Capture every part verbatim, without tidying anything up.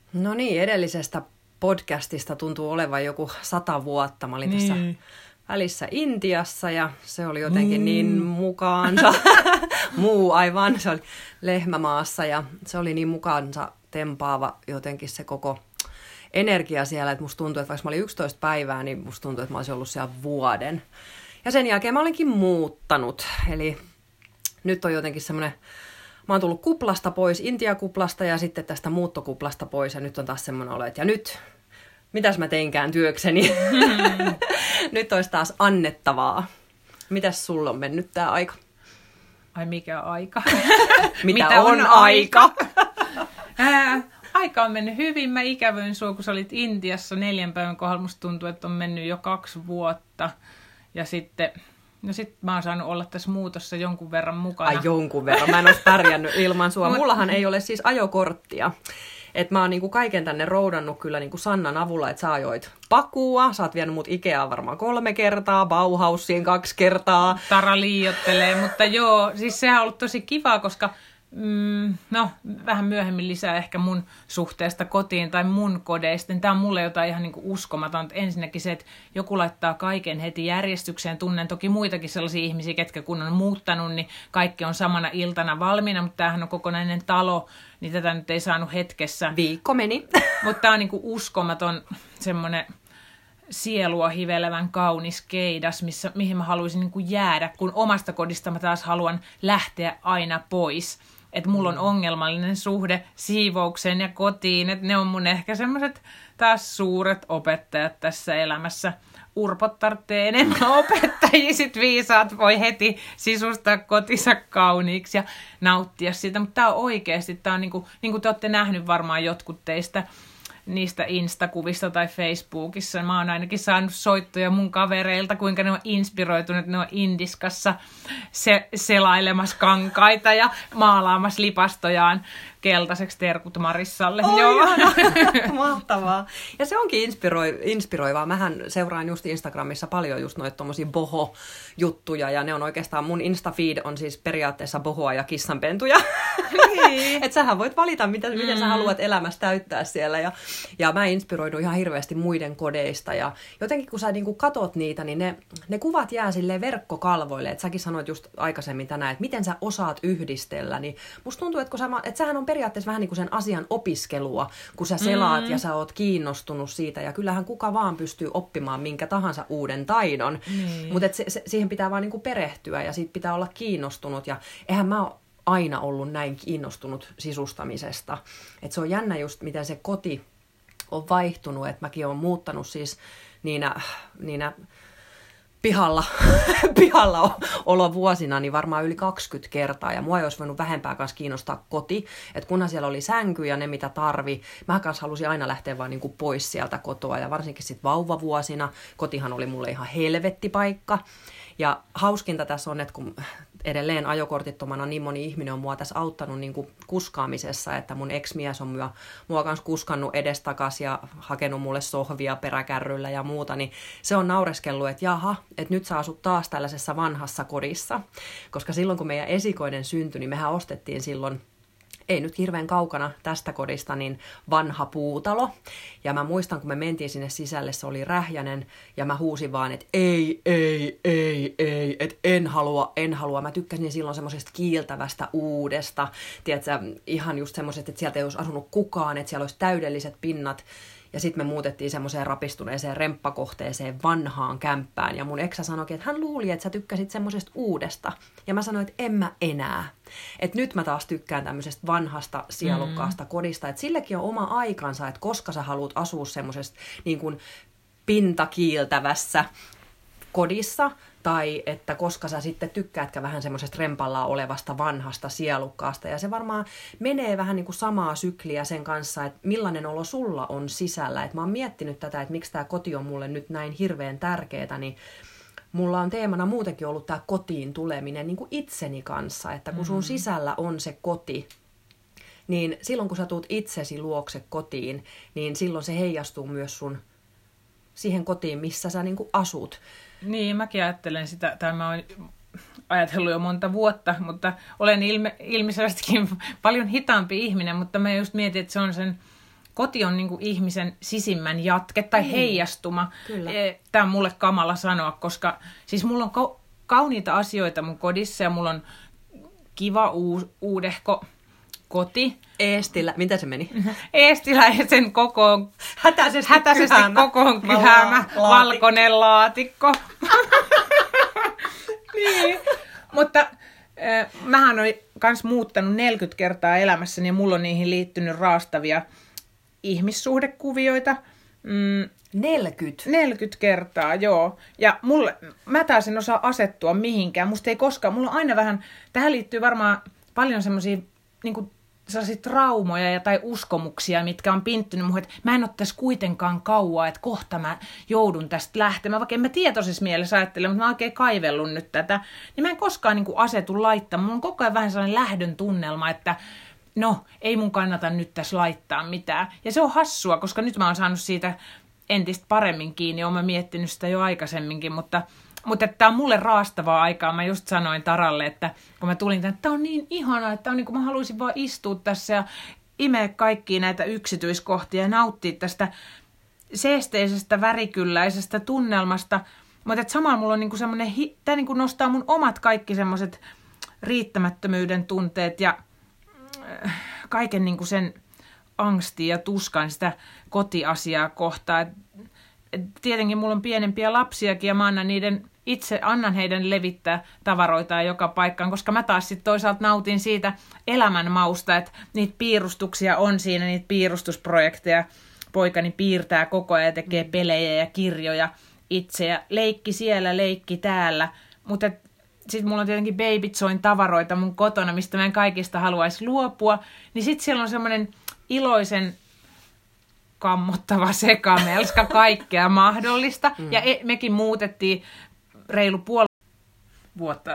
No niin, edellisestä podcastista tuntuu olevan joku sata vuotta. Mä olin niin. tässä välissä Intiassa ja se oli jotenkin mm. niin mukaansa. Muu aivan, se oli lehmämaassa ja se oli niin mukaansa tempaava jotenkin se koko energia siellä, että musta tuntui, että vaikka mä olin yksitoista päivää, niin musta tuntui, että mä olisin ollut siellä vuoden. Ja sen jälkeen mä olinkin muuttanut, eli nyt on jotenkin semmoinen, mä oon tullut kuplasta pois, Intia-kuplasta ja sitten tästä muuttokuplasta pois ja nyt on taas semmoinen olo, että ja nyt, mitäs mä teinkään työkseni? Mm. Nyt olisi taas annettavaa. Mitäs sulla on mennyt tää aika? Ai mikä aika? Mitä, Mitä on, on aika? Ää, aika on mennyt hyvin. Mä ikävöin sua, kun sä olit Intiassa neljän päivän kohdalla. Musta tuntuu, että on mennyt jo kaksi vuotta. Ja sitten, no sit mä oon saanut olla tässä muutossa jonkun verran mukana. Ai jonkun verran. Mä en olisi pärjännyt ilman sua. Mullahan ei ole siis ajokorttia. Että mä oon niinku kaiken tänne roudannut kyllä niinku Sannan avulla, että sä ajoit Pakua, sä oot vienyt mut Ikeaan varmaan kolme kertaa, Bauhausiin kaksi kertaa. Tara liioittelee, mutta joo, siis sehän on ollut tosi kivaa, koska mm, no, vähän myöhemmin lisää ehkä mun suhteesta kotiin tai mun kodeista. Tämä on mulle jotain ihan niinku uskomatonta. Ensinnäkin se, että joku laittaa kaiken heti järjestykseen. Tunnen toki muitakin sellaisia ihmisiä, ketkä kun on muuttanut, niin kaikki on samana iltana valmiina, mutta tämähän on kokonainen talo, niin tätä nyt ei saanut hetkessä. Viikko meni. Mutta tämä on niinku uskomaton semmoinen sielua hivelevän kaunis keidas, missä, mihin mä haluaisin niinku jäädä, kun omasta kodista mä taas haluan lähteä aina pois. Että mulla on ongelmallinen suhde siivoukseen ja kotiin, että ne on mun ehkä semmoiset taas suuret opettajat tässä elämässä. Urpot tarvitsee enemmän opettajia, sit viisaat voi heti sisustaa kotinsa kauniiksi ja nauttia siitä. Mutta tää on oikeasti, tää on niinku, niin kuin te olette nähnyt varmaan jotkut teistä niistä Instakuvista tai Facebookissa. Mä oon ainakin saanut soittoja mun kavereilta, kuinka ne on inspiroitunut, ne on Indiskassa se, selailemassa kankaita ja maalaamassa lipastojaan keltaiseksi terkut Marissalle. Oi, joo. Mahtavaa. Ja se onkin inspiroi, inspiroivaa. Mähän seuraan just Instagramissa paljon just noita tommosia boho-juttuja ja ne on oikeastaan, mun Insta-feed on siis periaatteessa bohoa ja kissanpentuja. Niin. Että sähän voit valita, mitä, miten mm. sä haluat elämässä täyttää siellä. Ja, ja mä inspiroidun ihan hirveästi muiden kodeista. Ja jotenkin kun sä niinku katot niitä, niin ne, ne kuvat jää silleen verkkokalvoille. Että säkin sanoit just aikaisemmin tänään, että miten sä osaat yhdistellä. Niin musta tuntuu, että, kun sä, että sähän on periaatteessa vähän niin kuin sen asian opiskelua, kun sä selaat mm. ja sä oot kiinnostunut siitä. Ja kyllähän kuka vaan pystyy oppimaan minkä tahansa uuden taidon. Mm. Mutta se, se, siihen pitää vaan niinku perehtyä ja siitä pitää olla kiinnostunut. Ja eihän mä ole aina ollut näin kiinnostunut sisustamisesta. Et se on jännä just, miten se koti on vaihtunut. Että mäkin olen muuttanut siis niinä, niinä pihalla, pihalla olo vuosina niin varmaan yli kaksikymmentä kertaa. Ja mua ei olisi voinut vähempää kanssa kiinnostaa koti. Että kunhan siellä oli sänky ja ne mitä tarvi. Mä kanssa halusin aina lähteä vaan niin kuin pois sieltä kotoa. Ja varsinkin sitten vauvavuosina. Kotihan oli mulle ihan helvettipaikka. Ja hauskinta tässä on, että kun edelleen ajokortittomana niin moni ihminen on mua tässä auttanut niin kuin kuskaamisessa, että mun ex-mies on mua, mua kanssa kuskannut edestakas ja hakenut mulle sohvia peräkärryllä ja muuta, niin se on naureskellut, että jaha, että nyt sä asut taas tällaisessa vanhassa kodissa, koska silloin kun meidän esikoinen syntyi, niin mehän ostettiin silloin ei nyt hirveän kaukana tästä kodista, niin vanha puutalo. Ja mä muistan, kun me mentiin sinne sisälle, se oli rähjänen, ja mä huusin vaan, että ei, ei, ei, ei, että en halua, en halua. Mä tykkäsin silloin semmoisesta kiiltävästä uudesta, tiedätkö, ihan just semmoiset, että sieltä ei olisi asunut kukaan, että siellä olisi täydelliset pinnat. Ja sitten me muutettiin semmoiseen rapistuneeseen remppakohteeseen vanhaan kämppään. Ja mun eksä sanoikin, että hän luuli, että sä tykkäsit semmoisesta uudesta. Ja mä sanoin, että en mä enää. Että nyt mä taas tykkään tämmöisestä vanhasta sielukkaasta mm. kodista. Että sillekin on oma aikansa, että koska sä haluat asua semmoisesta niin kuin pintakiiltävässä kodissa, tai että koska sä sitten tykkäätkä vähän semmoisesta rempallaan olevasta vanhasta sielukkaasta. Ja se varmaan menee vähän niin kuin samaa sykliä sen kanssa, että millainen olo sulla on sisällä. Et mä oon miettinyt tätä, että miksi tämä koti on mulle nyt näin hirveän tärkeetä, niin mulla on teemana muutenkin ollut tämä kotiin tuleminen niin kuin itseni kanssa. Että kun sun sisällä on se koti, niin silloin kun sä tuut itsesi luokse kotiin, niin silloin se heijastuu myös sun siihen kotiin, missä sä niin kuin asut. Niin, mäkin ajattelen sitä, tai mä oon ajatellut jo monta vuotta, mutta olen ilme, ilmiselvästikin paljon hitaampi ihminen, mutta mä just mietin, että se on sen koti on niin kuin ihmisen sisimmän jatke tai mm. heijastuma. Kyllä. Tämä on mulle kamala sanoa, koska siis mulla on ka- kauniita asioita mun kodissa ja mulla on kiva uu- uudehko koti. Eestilä, mitä se meni? Eestiläisen kokoon, hätäisesti, hätäisesti kyhäämä. kokoon kyhäämä valkoinen laatikko. Niin, mutta äh, mähän olen kans muuttanut neljäkymmentä kertaa elämässäni ja mulla on niihin liittynyt raastavia ihmissuhdekuvioita. Mm, neljäkymmentä? neljäkymmentä kertaa, joo. Ja mulle, mä taas en osaa asettua mihinkään. Musta ei koskaan, mulla on aina vähän, tähän liittyy varmaan paljon semmosia niinku sellaisia traumoja ja, tai uskomuksia, mitkä on pinttynyt muuhun, että mä en ole tässä kuitenkaan kauaa, että kohta mä joudun tästä lähtemään, vaikka en mä tietoisessa mielessä ajattele, mutta mä oon oikein kaivellut nyt tätä, niin mä en koskaan niin kuin asetu laittamaan. Mulla on koko ajan vähän sellainen lähdön tunnelma, että no, ei mun kannata nyt tässä laittaa mitään. Ja se on hassua, koska nyt mä oon saanut siitä entistä paremmin kiinni, oon mä miettinyt sitä jo aikaisemminkin, mutta Mutta tämä on mulle raastavaa aikaa. Mä just sanoin Taralle, että kun mä tulin tänne, että tämä on niin ihanaa, että on niin kuin mä haluaisin vaan istua tässä ja imeä kaikkia näitä yksityiskohtia ja nauttia tästä seesteisestä, värikylläisestä tunnelmasta. Mutta samalla mulla on niin kuin semmoinen, tämä niin kuin nostaa mun omat kaikki semmoiset riittämättömyyden tunteet ja kaiken niin kuin sen angstin ja tuskan sitä kotiasiaa kohtaan. Tietenkin mulla on pienempiä lapsiakin ja mä annan niiden, itse annan heidän levittää tavaroitaan joka paikkaan, koska mä taas sitten toisaalta nautin siitä elämän mausta, että niitä piirustuksia on siinä, niitä piirustusprojekteja. Poikani piirtää koko ajan ja tekee pelejä ja kirjoja itse ja leikki siellä, leikki täällä, mutta sitten mulla on tietenkin Baby Joyn tavaroita mun kotona, mistä mä en kaikista haluaisi luopua, niin sitten siellä on semmoinen iloisen kammottava sekamelska, kaikkea mahdollista. Mm. Ja e- mekin muutettiin reilu puoli vuotta,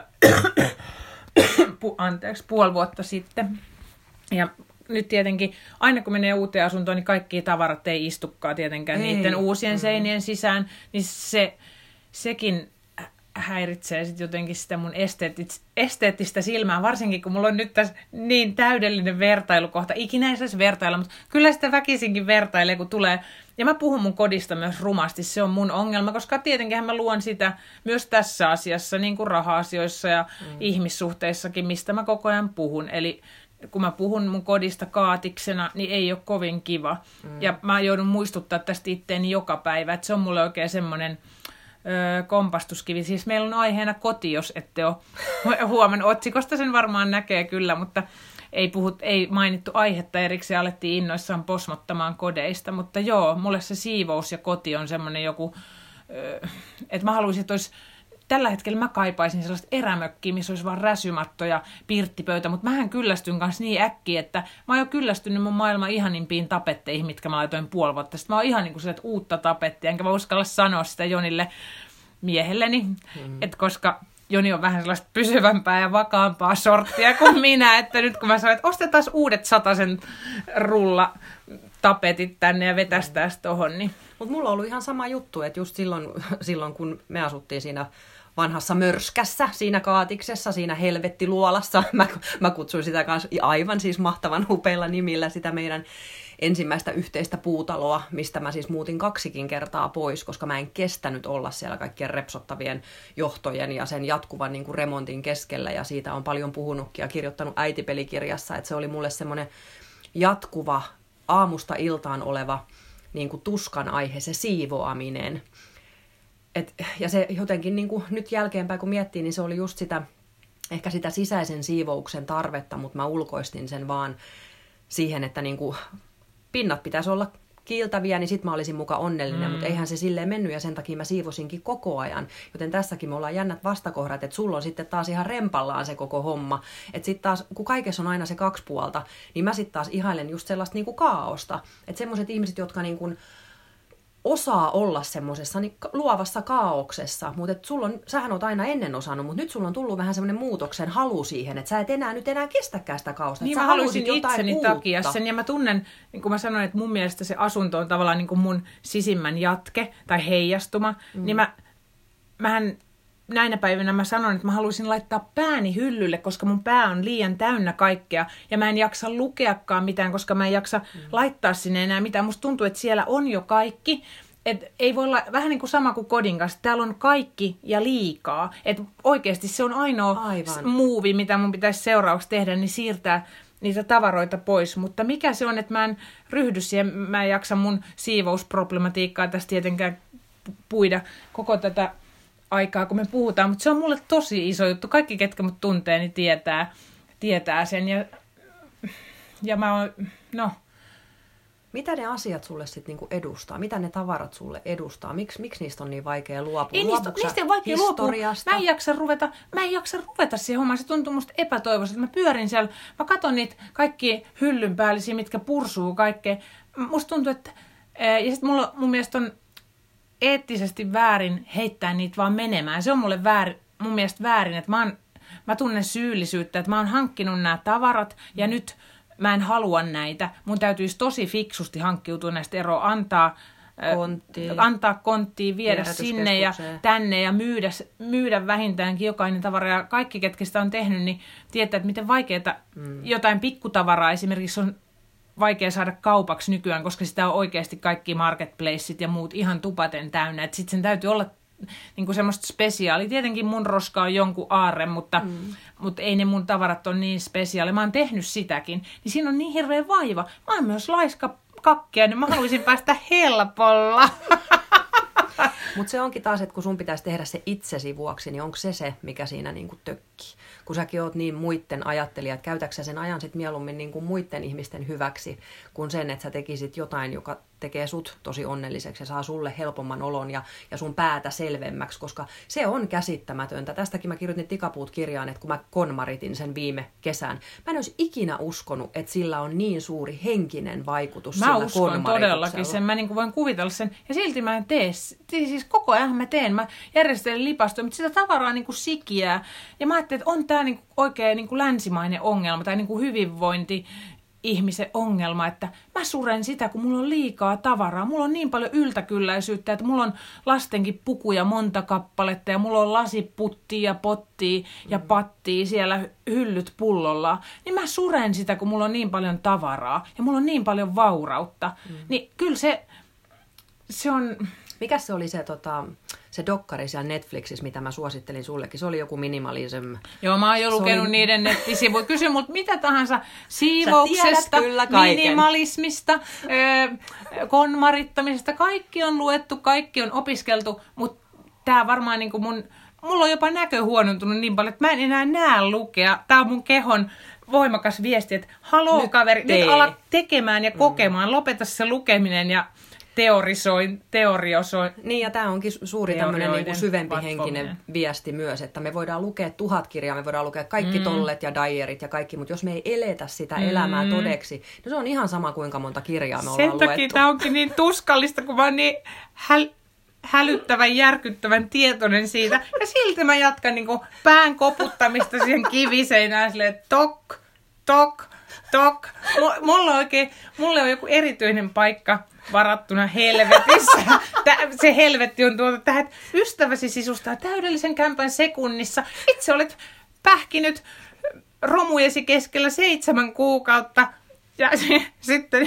pu- anteeksi, puoli vuotta sitten. Ja nyt tietenkin, aina kun menee uuteen asuntoon, niin kaikki tavarat ei istukaan tietenkään ei. niiden uusien seinien sisään. Niin se, sekin häiritsee sit jotenkin sitä mun esteettis- esteettistä silmää, varsinkin kun mulla on nyt tässä niin täydellinen vertailukohta. Ikinä ei saisi vertailla, mutta kyllä sitä väkisinkin vertailee, kun tulee. Ja mä puhun mun kodista myös rumasti, se on mun ongelma, koska tietenkin mä luon sitä myös tässä asiassa, niin kuin raha-asioissa ja mm. ihmissuhteissakin, mistä mä koko ajan puhun. Eli kun mä puhun mun kodista kaatiksena, niin ei ole kovin kiva. Mm. Ja mä joudun muistuttaa tästä itteeni joka päivä, että se on mulle oikein semmoinen Öö, kompastuskivi. Siis meillä on aiheena koti, jos ette ole huomannut. Otsikosta sen varmaan näkee kyllä, mutta ei, puhut, ei mainittu aihetta erikseen. Alettiin innoissaan posmottamaan kodeista. Mutta joo, mulle se siivous ja koti on semmoinen joku, öö, että mä haluaisin, että olisi, tällä hetkellä mä kaipaisin sellaista erämökkiä, missä olisi vaan räsymatto ja pirttipöytä, mutta mähän kyllästyn kanssa niin äkkiä, että mä oon jo kyllästynyt mun maailman ihanimpiin tapetteihin, mitkä mä laitoin puoli vuotta. Sitten mä oon ihan niin kuin sieltä uutta tapettia, enkä mä uskalla sanoa sitä Jonille miehelleni, mm-hmm. että koska Joni on vähän sellaista pysyvämpää ja vakaampaa sorttia kuin minä, että nyt kun mä sanoin, että ostetaan uudet sataisen rulla tapetit tänne ja vetästään tohon, niin mutta mulla on ollut ihan sama juttu, että just silloin, silloin kun me asuttiin siinä vanhassa mörskässä, siinä kaatiksessa, siinä helvettiluolassa, mä, mä kutsuin sitä kanssa aivan siis mahtavan upeilla nimillä sitä meidän ensimmäistä yhteistä puutaloa, mistä mä siis muutin kaksikin kertaa pois, koska mä en kestänyt olla siellä kaikkien repsottavien johtojen ja sen jatkuvan niin kuin remontin keskellä, ja siitä on paljon puhunutkin ja kirjoittanut äitipelikirjassa, että se oli mulle semmoinen jatkuva aamusta iltaan oleva niin kuin tuskan aihe, se siivoaminen. Et, ja se jotenkin niin kuin nyt jälkeenpäin kun miettii, niin se oli just sitä, ehkä sitä sisäisen siivouksen tarvetta, mutta mä ulkoistin sen vaan siihen, että niin kuin pinnat pitäisi olla kiiltäviä, niin sit mä olisin muka onnellinen, mm. mutta eihän se silleen mennyt ja sen takia mä siivosinkin koko ajan. Joten tässäkin me ollaan jännät vastakohdat, että sulla on sitten taas ihan rempallaan se koko homma. Että sit taas, kun kaikessa on aina se kaksi puolta, niin mä sit taas ihailen just sellaista niinku kaaosta. Että semmoiset ihmiset, jotka niinku osaa olla semmoisessa niin luovassa kaauksessa, mutta et sulla on, sähän oot aina ennen osannut, mutta nyt sulla on tullut vähän semmoinen muutoksen halu siihen, että sä et enää nyt enää kestäkään sitä kausta. Niin mä haluaisin itseni takia sen, ja mä tunnen, niin kuin mä sanoin, että mun mielestä se asunto on tavallaan niin kuin mun sisimmän jatke tai heijastuma, mm. niin mä, mähän näinä päivinä mä sanon, että mä haluaisin laittaa pääni hyllylle, koska mun pää on liian täynnä kaikkea. Ja mä en jaksa lukeakaan mitään, koska mä en jaksa mm. laittaa sinne enää mitään. Musta tuntuu, että siellä on jo kaikki. Et ei voi olla vähän niin kuin sama kuin kodin kanssa. Täällä on kaikki ja liikaa. Et oikeasti se on ainoa Aivan. muuvi, mitä mun pitäisi seuraavaksi tehdä, niin siirtää niitä tavaroita pois. Mutta mikä se on, että mä en ryhdy siihen, mä en jaksa mun siivousproblematiikkaa tästä tietenkään puida koko tätä aikaa, kun me puhutaan. Mutta se on mulle tosi iso juttu. Kaikki, ketkä mut tuntee, niin tietää, tietää sen. Ja, ja mä oon, no... Mitä ne asiat sulle sitten niinku edustaa? Mitä ne tavarat sulle edustaa? Miks, miksi niistä on niin vaikea luopua? Ei niistä, niistä on vaikea luopua. Mä en jaksa ruveta, mä en jaksa ruveta siihen hommaan. Se tuntuu musta epätoivoiselta. Mä pyörin siellä, mä katon niitä kaikki hyllynpäällisiä, mitkä pursuu kaikkea. Musta tuntuu, että... Ja sitten mulla mun mielestä on eettisesti väärin heittää niitä vaan menemään. Se on mulle väärin, mun mielestä väärin, että mä, oon, mä tunnen syyllisyyttä, että mä oon hankkinut nämä tavarat ja nyt... Mä en halua näitä. Mun täytyisi tosi fiksusti hankkiutua näistä eroa, antaa konttia, antaa konttia viedä sinne ja tänne ja myydä, myydä vähintäänkin jokainen tavara. Ja kaikki, ketkä sitä on tehnyt, niin tietää, että miten vaikeaa mm. jotain pikkutavaraa esimerkiksi on vaikea saada kaupaksi nykyään, koska sitä on oikeasti kaikki marketplaceit ja muut ihan tupaten täynnä. Sitten sen täytyy olla niin kuin semmoista spesiaalia. Tietenkin mun roska on jonkun aarre, mutta, mm. mutta ei ne mun tavarat ole niin spesiaali. Mä oon tehnyt sitäkin. Niin siinä on niin hirveä vaiva. Mä oon myös laiska kakkia, niin mä haluaisin päästä helpolla. Mutta se onkin taas, että kun sun pitäisi tehdä se itsesi vuoksi, niin onko se se, mikä siinä niinku tökkii? Kun säkin oot niin muitten ajattelija, että käytätkö sä sen ajan sit mieluummin niinku muitten ihmisten hyväksi, kuin sen, että sä tekisit jotain, joka tekee sut tosi onnelliseksi ja saa sulle helpomman olon ja, ja sun päätä selvemmäksi, koska se on käsittämätöntä. Tästäkin mä kirjoitin Tikapuut-kirjaan, että kun mä konmaritin sen viime kesän, mä en olisi ikinä uskonut, että sillä on niin suuri henkinen vaikutus mä sillä uskon todellakin sen, mä niin voin kuvitella sen, ja silti mä en tee, siis koko ajan mä teen, mä järjestelen lipastoja, mutta sitä tavaraa niin kuin sikiää, ja mä ajattelin, että on tää niin kuin oikein niin kuin länsimainen ongelma, tai niin kuin hyvinvointi, ihmisen ongelma, että mä suren sitä, kun mulla on liikaa tavaraa. Mulla on niin paljon yltäkylläisyyttä, että mulla on lastenkin pukuja monta kappaletta ja mulla on lasiputtia ja pottia ja pattia siellä hyllyt pullolla. Niin mä suren sitä, kun mulla on niin paljon tavaraa ja mulla on niin paljon vaurautta. Mm. Niin kyllä se, se on... Mikäs se oli se, tota, se dokkari siellä Netflixissä, mitä mä suosittelin sullekin? Se oli joku minimalism. Joo, mä oon jo lukenut oli... niiden nettisivuja. Kysy multa mitä tahansa siivouksesta, minimalismista, öö, konmarittamisesta. Kaikki on luettu, kaikki on opiskeltu, mutta tää varmaan niinku mun... Mulla on jopa näkö huonontunut niin paljon, että mä en enää näe lukea. Tää on mun kehon voimakas viesti, että haloo nyt kaveri, tee. Nyt ala tekemään ja kokemaan. Mm. Lopeta se lukeminen ja... Teorisoin, teoriosoin. Niin, ja tämä onkin suuri tämmöinen niin kuin syvempi henkinen viesti myös, että me voidaan lukea tuhat kirjaa, me voidaan lukea kaikki mm. tollet ja diarit ja kaikki, mutta jos me ei eletä sitä mm. elämää todeksi, niin se on ihan sama kuinka monta kirjaa me ollaan luettu. Sen takia tämä onkin niin tuskallista, kun mä oon niin häl, hälyttävän, järkyttävän tietoinen siitä. Ja silti mä jatkan niin kuin pään koputtamista siihen kiviseinään silleen, tok, tok, tok. Mulla on oikein, mulle on joku erityinen paikka varattuna helvetissä. Se helvetti on tuotu tähän, että ystäväsi sisustaa täydellisen kämpän sekunnissa. Itse olet pähkinyt romujesi keskellä seitsemän kuukautta. Ja sitten...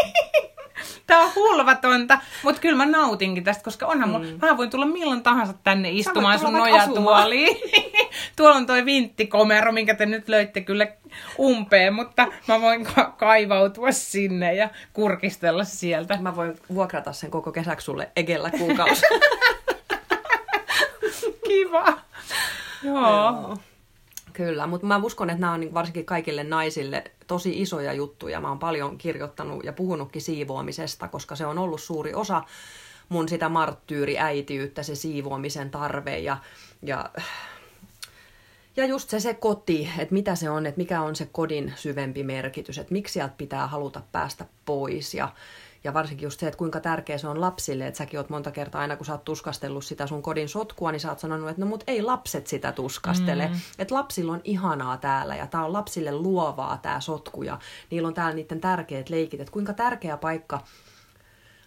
Tämä on hulvatonta, mutta kyllä mä nautinkin tästä, koska onhan mm. mun, mä voin tulla milloin tahansa tänne istumaan sun nojatuoliin. Tuolla on toi vinttikomero, minkä te nyt löitte kyllä umpeen, mutta mä voin ka- kaivautua sinne ja kurkistella sieltä. Mä voin vuokrata sen koko kesäksi sulle egellä kuukausi. Kiva. Joo. Joo. Kyllä, mutta mä uskon, että nämä on varsinkin kaikille naisille tosi isoja juttuja. Mä oon paljon kirjoittanut ja puhunutkin siivoamisesta, koska se on ollut suuri osa mun sitä marttyyriäitiyttä, se siivoamisen tarve ja, ja, ja just se, se koti, että mitä se on, että mikä on se kodin syvempi merkitys, että miksi sieltä pitää haluta päästä pois ja Ja varsinkin just se, että kuinka tärkeä se on lapsille, että säkin oot monta kertaa aina, kun sä oot tuskastellut sitä sun kodin sotkua, niin sä oot sanonut, että no mut ei lapset sitä tuskastele. Mm. Että lapsilla on ihanaa täällä ja tää on lapsille luovaa tää sotku ja niillä on täällä niiden tärkeät leikit. Että kuinka tärkeä paikka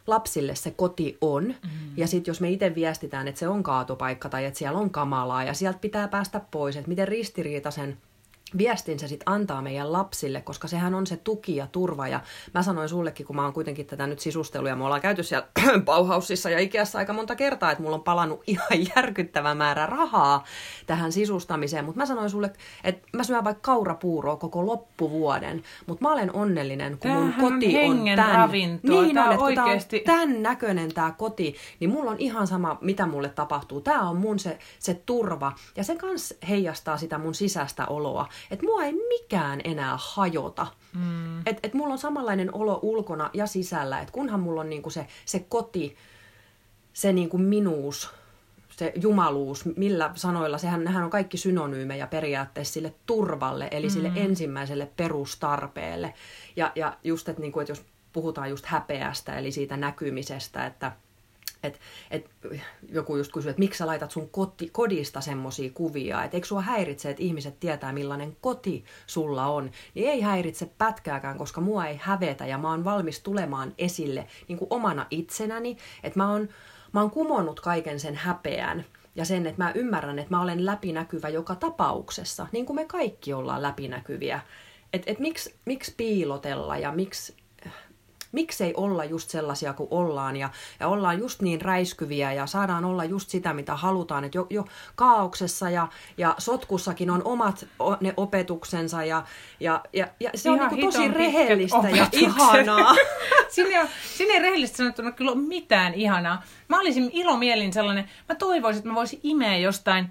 lapsille se koti on. Mm-hmm. Ja sitten jos me itse viestitään, että se on kaatopaikka tai että siellä on kamalaa ja sieltä pitää päästä pois, että miten ristiriitaisen viestin se sitten antaa meidän lapsille, koska sehän on se tuki ja turva. Ja mä sanoin sullekin, kun mä oon kuitenkin tätä nyt sisustellut ja me ollaan käyty siellä Bauhausissa ja Ikeassa aika monta kertaa, että mulla on palannut ihan järkyttävä määrä rahaa tähän sisustamiseen. Mutta mä sanoin sulle, että mä syön vaikka kaurapuuroa koko loppuvuoden, mutta mä olen onnellinen, kun Tämähän mun koti on, on tän, ravintoa. niin Tää on, on että oikeasti... kun tää on tän näköinen tää koti, niin mulla on ihan sama, mitä mulle tapahtuu. Tää on mun se, se turva ja se kans heijastaa sitä mun sisäistä oloa. Että mua ei mikään enää hajota. Mm. Että et mulla on samanlainen olo ulkona ja sisällä, että kunhan mulla on niinku se, se koti, se niinku minuus, se jumaluus, millä sanoilla, sehän nehän on kaikki synonyymejä periaatteessa sille turvalle, eli mm. sille ensimmäiselle perustarpeelle. Ja, ja just, että niinku, et jos puhutaan just häpeästä, eli siitä näkymisestä, että Et, et, joku just kysyy, että miksi sä laitat sun koti, kodista semmosia kuvia, että eikö sua häiritse, että ihmiset tietää millainen koti sulla on, niin ei häiritse pätkääkään, koska mua ei hävetä ja mä oon valmis tulemaan esille niin kuin omana itsenäni, että mä oon, mä oon kumonnut kaiken sen häpeän ja sen, että mä ymmärrän, että mä olen läpinäkyvä joka tapauksessa, niin kuin me kaikki ollaan läpinäkyviä, että et miksi, miksi piilotella ja miksi Miksei olla just sellaisia kuin ollaan ja, ja ollaan just niin räiskyviä ja saadaan olla just sitä, mitä halutaan. Että jo, jo kaauksessa ja, ja sotkussakin on omat o, ne opetuksensa ja, ja, ja, ja se ihan on niin tosi rehellistä opetukset. Ja ihanaa. Siinä, on, siinä ei rehellisesti sanottuna kyllä ole mitään ihanaa. Mä olisin ilomielin sellainen, mä toivoisin, että mä voisin imeä jostain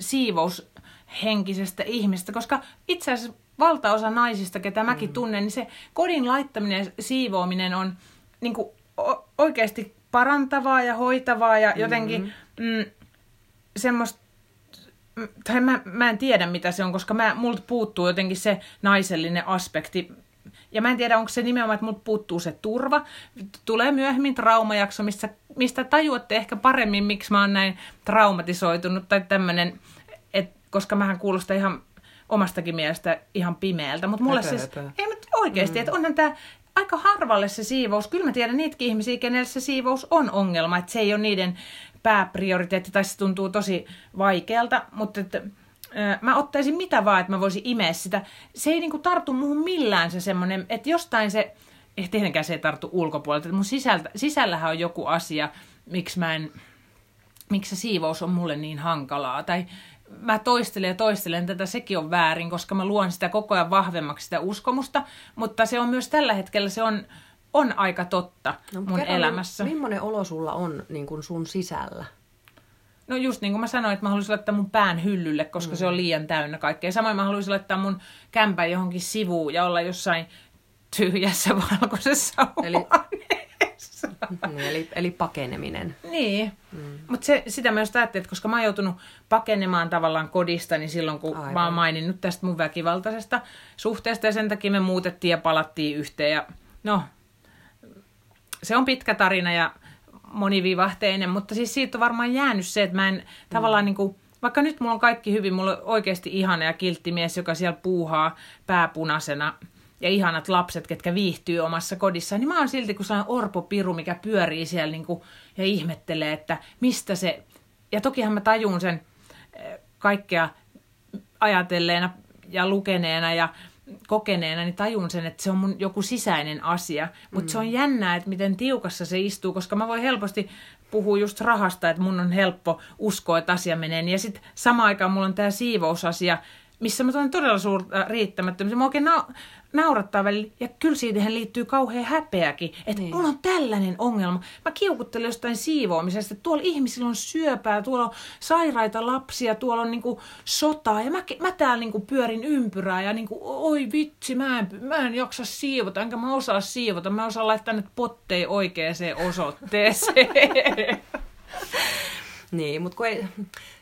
siivoushenkisestä ihmistä, koska itse asiassa valtaosa naisista, ketä mäkin mm. tunnen, niin se kodin laittaminen ja siivoaminen on niin kuin oikeasti parantavaa ja hoitavaa ja jotenkin mm-hmm. mm, semmoista, tai mä, mä en tiedä mitä se on, koska mä, multa puuttuu jotenkin se naisellinen aspekti. Ja mä en tiedä, onko se nimenomaan, että multa puuttuu se turva. Tulee myöhemmin traumajakso, mistä, mistä tajuatte ehkä paremmin, miksi mä oon näin traumatisoitunut tai tämmönen, että koska mähän kuulostaa ihan omastakin mielestä ihan pimeältä, mutta mulle siis, ei nyt oikeasti, mm. että onhan tämä aika harvalle se siivous. Kyllä mä tiedän niitäkin ihmisiä, kenelle se siivous on ongelma, että se ei ole niiden pääprioriteetti, tai se tuntuu tosi vaikealta, mutta että, äh, mä ottaisin mitä vaan, että mä voisin imeä sitä. Se ei niinku tartu muuhun millään se semmoinen, että jostain se, ei tietenkään se ei tartu ulkopuolelta, että mun sisältä, sisällähän on joku asia, miksi mä en, miksi se siivous on mulle niin hankalaa, tai mä toistelen ja toistelen tätä, sekin on väärin, koska mä luon sitä koko ajan vahvemmaksi sitä uskomusta, mutta se on myös tällä hetkellä, se on, on aika totta no, mun kerran, elämässä. Millainen olo sulla on niin kuin sun sisällä? No just niin kuin mä sanoin, että mä haluaisin laittaa mun pään hyllylle, koska mm. se on liian täynnä kaikkea. Samoin mä haluaisin laittaa mun kämpän johonkin sivuun ja olla jossain tyhjässä valkoisessa huoneessa. Eli, eli, eli pakeneminen. Niin, mm. mutta sitä mä just ajattelin, että koska mä oon joutunut pakenemaan tavallaan kodistani silloin, kun Aivan. mä oon maininnut tästä mun väkivaltaisesta suhteesta, ja sen takia me muutettiin ja palattiin yhteen. Ja, no, se on pitkä tarina ja monivivahteinen, mutta siis siitä on varmaan jäänyt se, että mä en mm. tavallaan niin kuin, vaikka nyt mulla on kaikki hyvin, mulla on oikeasti ihana ja kiltti mies, joka siellä puuhaa pääpunaisena, ja ihanat lapset, ketkä viihtyy omassa kodissaan, niin mä oon silti kuin sellainen orpopiru, mikä pyörii siellä niin kuin, ja ihmettelee, että mistä se... Ja tokihan mä tajun sen kaikkea ajatelleena ja lukeneena ja kokeneena, niin tajun sen, että se on mun joku sisäinen asia. Mutta mm. se on jännää, että miten tiukassa se istuu, koska mä voin helposti puhua just rahasta, että mun on helppo uskoa, että asia menee. Ja sitten samaan aikaan mulla on tää siivousasia, missä mä tuon todella suurta riittämättömyyttä. Mä oikein na- naurattaa välillä. Ja kyllä siihen liittyy kauhean häpeäkin. Että niin. mulla on tällainen ongelma. Mä kiukuttelen jostain siivoamisesta. Että tuolla ihmisillä on syöpää, tuolla on sairaita lapsia, tuolla on niinku sotaa. Ja mä, mä täällä niinku pyörin ympyrää ja niinku, oi vitsi, mä en, mä en jaksa siivota. Enkä mä osaa siivota. Mä osaan laittaa nyt potteja oikeaan osoitteeseen. Niin, mutta kun ei...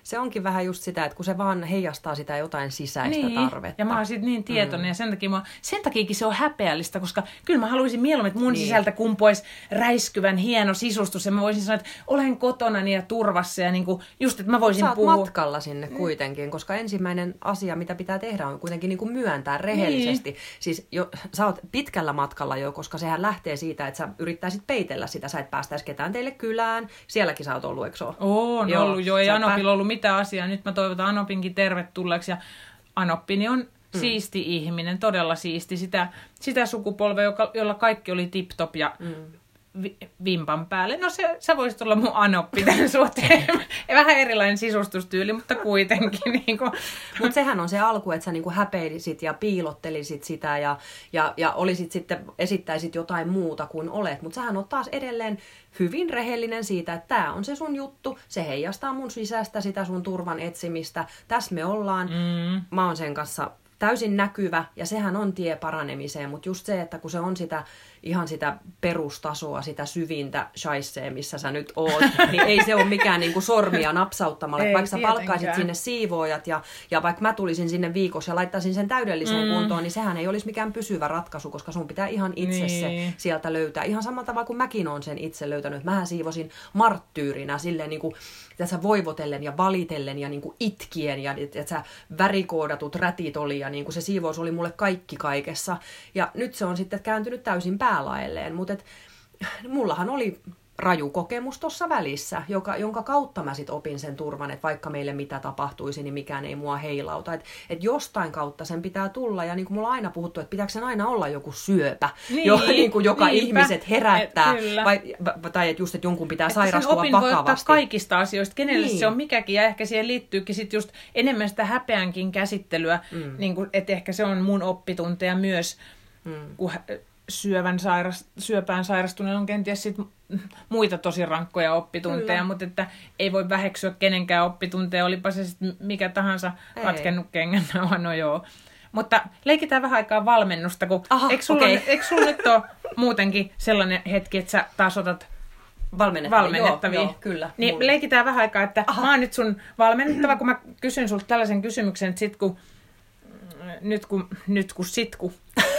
se onkin vähän just sitä, että kun se vaan heijastaa sitä jotain sisäistä niin. tarvetta. Ja mä oon siitä niin tietoinen mm. ja sen takia, mä, sen takiakin se on häpeällistä, koska kyllä mä haluaisin mieluummin, että mun niin. sisältä kumpuisi räiskyvän hieno sisustus ja mä voisin sanoa, että olen kotonani ja turvassa ja niin kuin, just, että mä voisin Sä puhua. matkalla sinne kuitenkin, koska ensimmäinen asia, mitä pitää tehdä, on kuitenkin niin kuin myöntää rehellisesti. Niin. Siis jo, sä oot pitkällä matkalla jo, koska sehän lähtee siitä, että sä yrittäisit peitellä sitä. Sä et päästäisi ketään teille kylään. Sielläkin sä oot ollut, eikö oo? Oon joo, ollut jo. Ei Anopilla pää... ollut mitään asiaa. Nyt mä toivotan Anopinkin tervetulleeksi. Ja Anoppini on mm. siisti ihminen, todella siisti. Sitä, sitä sukupolvea, joka, jolla kaikki oli tip-top ja mm. vi, vimpan päälle. No se, sä voisit olla mun Anoppi tämän suhteen. Vähän erilainen sisustustyyli, mutta kuitenkin. Niin mutta sehän on se alku, että sä niinku häpeilisit ja piilottelisit sitä ja, ja, ja olisit sitten, esittäisit jotain muuta kuin olet. Mutta sähän on taas edelleen hyvin rehellinen siitä, että tämä on se sun juttu, se heijastaa mun sisäistä sitä sun turvan etsimistä. Tässä me ollaan. Mm. Mä oon sen kanssa täysin näkyvä ja sehän on tie paranemiseen, mutta just se, että kun se on sitä ihan sitä perustasoa, sitä syvintä shaissee, missä sä nyt oot, niin ei se ole mikään niinku sormia napsauttamalla. Ei, vaikka sä palkkaisit sinne siivoojat ja, ja vaikka mä tulisin sinne viikossa ja laittaisin sen täydelliseen mm. kuntoon, niin sehän ei olisi mikään pysyvä ratkaisu, koska sun pitää ihan itse niin. se sieltä löytää. Ihan samalla tavalla kuin mäkin olen sen itse löytänyt. Mähän siivosin marttyyrinä silleen niinku, tässä voivotellen ja valitellen ja niinku itkien ja että sä värikoodatut rätit oli ja niinku se siivous oli mulle kaikki kaikessa. Ja nyt se on sitten kääntynyt täysin päälaelleen, mutta mullahan oli raju kokemus tuossa välissä, joka, jonka kautta mä sit opin sen turvan, että vaikka meille mitä tapahtuisi, niin mikään ei mua heilauta. Että et jostain kautta sen pitää tulla, ja niin kuin mulla on aina puhuttu, että pitääkö sen aina olla joku syöpä, niin, jo, niin kuin joka niinpä. Ihmiset herättää, et, vai, tai että just, että jonkun pitää että sairastua vakavasti. Sen opin voi ottaa kaikista asioista, kenelle niin. se on mikäkin, ja ehkä siihen liittyykin sit just enemmän sitä häpeänkin käsittelyä, mm. niin kuin, että ehkä se on mun oppitunteja myös, mm. kun syövän sairas, syöpään sairastuneen on kenties sit muita tosi rankkoja oppitunteja, Kyllä. mutta että ei voi väheksyä kenenkään oppitunteja, olipa se sitten mikä tahansa ei. Katkennut kengän, no, no joo. Mutta leikitään vähän aikaa valmennusta, kun Aha, eikö sulla, okay. eikö sulla nyt ole muutenkin sellainen hetki, että sä taas otat valmennettavia? valmennettavia. Joo, joo, kyllä. Niin mulle. Leikitään vähän aikaa, että Aha. mä oon nyt sun valmennettava, kun mä kysyn sulta tällaisen kysymyksen, että sit kun nyt kun, nyt kun sit kun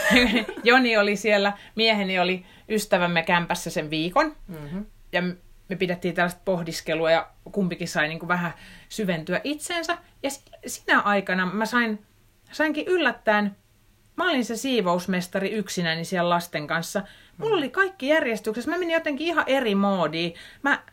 Joni oli siellä, mieheni oli ystävämme kämpässä sen viikon. Mm-hmm. Ja me pidettiin tällaista pohdiskelua ja kumpikin sai niin kuin vähän syventyä itseensä. Ja sinä aikana mä sain, sainkin yllättäen, mä olin se siivousmestari yksinäni siellä lasten kanssa. Mulla oli kaikki järjestyksessä. Mä menin jotenkin ihan eri moodiin. Mä,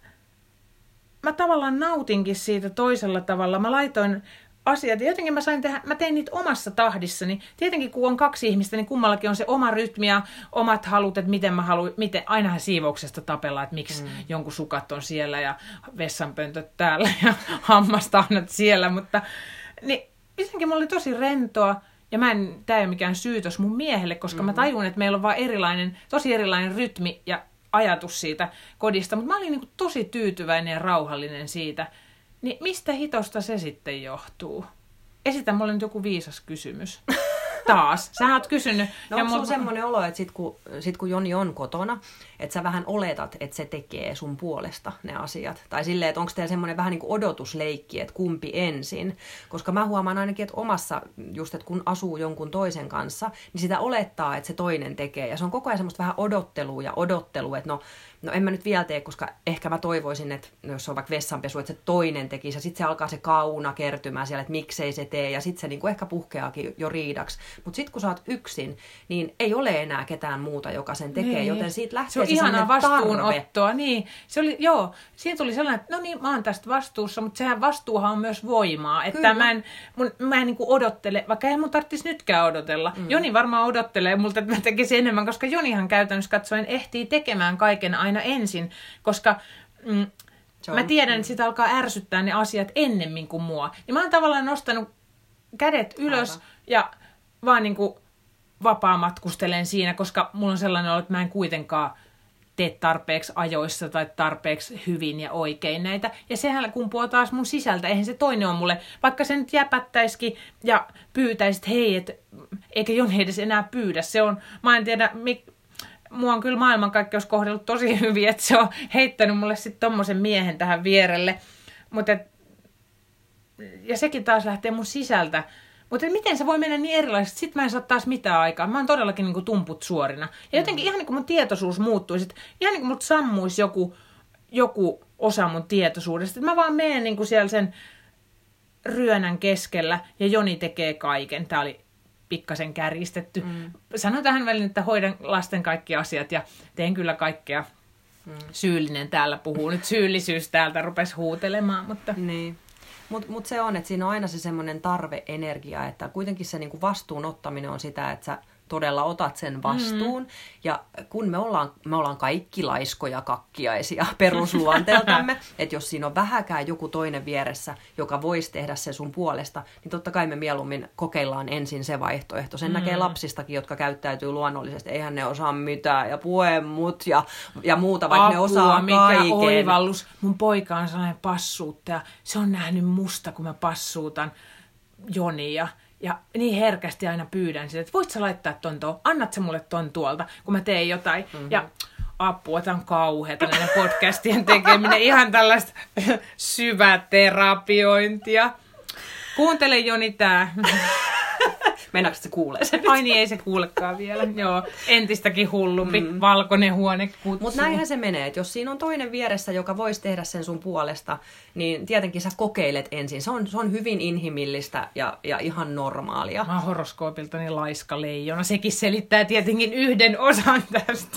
mä tavallaan nautinkin siitä toisella tavalla. Mä laitoin asiat. Ja jotenkin mä sain tehdä, mä tein niitä omassa tahdissani. Tietenkin kun on kaksi ihmistä, niin kummallakin on se oma rytmi ja omat halut, että miten mä haluan, miten, ainahan siivouksesta tapellaan, että miksi mm. jonkun sukat on siellä ja vessanpöntöt täällä ja hammastahnat siellä, mutta niin, jotenkin mulla oli tosi rentoa ja mä en, tää ei ole mikään syytös mun miehelle, koska mm-hmm. mä tajun, että meillä on vaan erilainen, tosi erilainen rytmi ja ajatus siitä kodista, mutta mä olin niin kuin tosi tyytyväinen ja rauhallinen siitä. Niin mistä hitosta se sitten johtuu? Esitä mulle nyt joku viisas kysymys. Taas. Sähän oot kysynyt. No onko sulla semmoinen olo, että sit kun, sit kun Joni on kotona, että sä vähän oletat, että se tekee sun puolesta ne asiat? Tai silleen, että onko teillä semmoinen vähän niin kuin odotusleikki, että kumpi ensin? Koska mä huomaan ainakin, että omassa, just että kun asuu jonkun toisen kanssa, niin sitä olettaa, että se toinen tekee. Ja se on koko ajan semmoista vähän odottelua ja odottelua, että no, no en mä nyt vielä tee, koska ehkä mä toivoisin, että jos se on vaikka vessanpesu, että se toinen tekisi. Ja sitten se alkaa se kauna kertymään siellä, että miksei se tee. Ja sitten se niin kuin ehkä puhkeaakin jo riidaksi. Mutta sitten kun sä oot yksin, niin ei ole enää ketään muuta, joka sen tekee. Niin. Joten siitä lähtee se, se ihanaa vastuunottoa. Niin. Se oli, joo, siinä tuli sellainen, että no niin, mä oon tästä vastuussa, mutta sehän vastuuhan on myös voimaa. Että Kyllä. mä en, mun, mä en niin kuin odottele, vaikka ei mun tarvitsisi nytkään odotella. Mm. Joni varmaan odottelee multa, että mä tekisin enemmän, koska Jonihan käytännössä katsoen ehtii tekemään kaiken aina ensin, koska mm, mä tiedän, että sitä alkaa ärsyttää ne asiat ennemmin kuin mua. Ja mä oon tavallaan nostanut kädet ylös Aivan. ja vaan niin kuin vapaa matkustelen siinä, koska mulla on sellainen olo, että mä en kuitenkaan tee tarpeeksi ajoissa tai tarpeeksi hyvin ja oikein näitä. Ja sehän kumpuaa taas mun sisältä. Eihän se toinen on mulle, vaikka se nyt jäpättäisikin ja pyytäisi, että hei, et, eikä Joni edes enää pyydä. Se on, mä en tiedä, mik, mua on kyllä maailmankaikkeus kohdellut tosi hyvin, että se on heittänyt mulle sitten tommosen miehen tähän vierelle. Mutta ja sekin taas lähtee mun sisältä. Mutta miten se voi mennä niin erilaisesti? Sitten mä en saa taas mitään aikaa. Mä oon todellakin niin kuin tumput suorina. Ja jotenkin ihan niin kuin mun tietoisuus muuttuisi. Ihan niin kuin mut sammuisi joku, joku osa mun tietoisuudesta. Mä vaan menen niin kuin siellä sen ryönän keskellä ja Joni tekee kaiken. Tää oli pikkasen kärjistetty. Mm. Sanon tähän väliin, että hoidan lasten kaikki asiat ja teen kyllä kaikkea. Mm. Syyllinen täällä puhuu. Nyt syyllisyys täältä rupesi huutelemaan, mutta... Niin. Mutta mut se on, että siinä on aina se semmoinen tarve-energia, että kuitenkin se niinku vastuun ottaminen on sitä, että sä todella otat sen vastuun. Mm-hmm. Ja kun me ollaan, me ollaan kaikki laiskoja, kakkiaisia perusluonteeltamme, että jos siinä on vähäkään joku toinen vieressä, joka voisi tehdä se sun puolesta, niin totta kai me mieluummin kokeillaan ensin se vaihtoehto. Sen mm-hmm. näkee lapsistakin, jotka käyttäytyy luonnollisesti. Eihän ne osaa mitään ja puemut ja, ja muuta, vaikka Apua, ne osaa mikä kaiken. oivallus. Mun poika on sellainen passuuttaja. Se on nähnyt musta, kun mä passuutan Jonia. Ja niin herkästi aina pyydän sitä, että voit sä laittaa ton tuon, annat sä mulle ton tuolta, kun mä teen jotain. Mm-hmm. Ja apua, tämä on kauheata näiden podcastien tekeminen, ihan tällaista syväterapiointia. Kuuntele Joni tää. Mennäänkö se kuulee sen? Ai niin, ei se kuulekaan vielä. Joo, entistäkin hullumpi, mm. valkoinen huone kutsuu. Mutta näinhän se menee, että jos siinä on toinen vieressä, joka voisi tehdä sen sun puolesta, niin tietenkin sä kokeilet ensin. Se on, se on hyvin inhimillistä ja, ja ihan normaalia. Mä oon horoskoopiltani laiska leijona. Sekin selittää tietenkin yhden osan tästä.